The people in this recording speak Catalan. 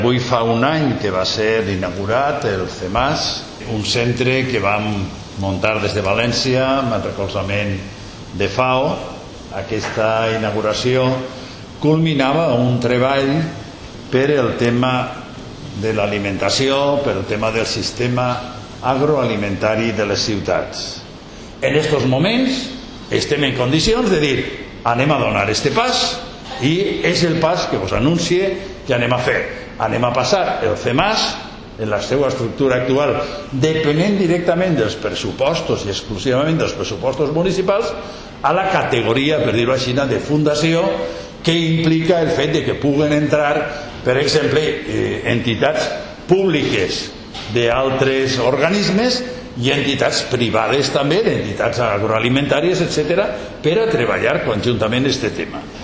Avui fa un any que va ser inaugurat el CEMAS, un centre que vam muntar des de València amb el recolzament de FAO. Aquesta inauguració culminava un treball per el tema de l'alimentació, per el tema del sistema agroalimentari de les ciutats. En aquests moments estem en condicions de dir anem a donar este pas i és el pas que us anuncie que anem a fer. Anem a passar el CEMAS en la seva estructura actual, depenent directament dels pressupostos i exclusivament dels pressupostos municipals, a la categoria, per dir-ho així, de fundació, que implica el fet de que puguen entrar, per exemple, entitats públiques d'altres organismes i entitats privades també, entitats agroalimentàries, etc., per a treballar conjuntament aquest tema.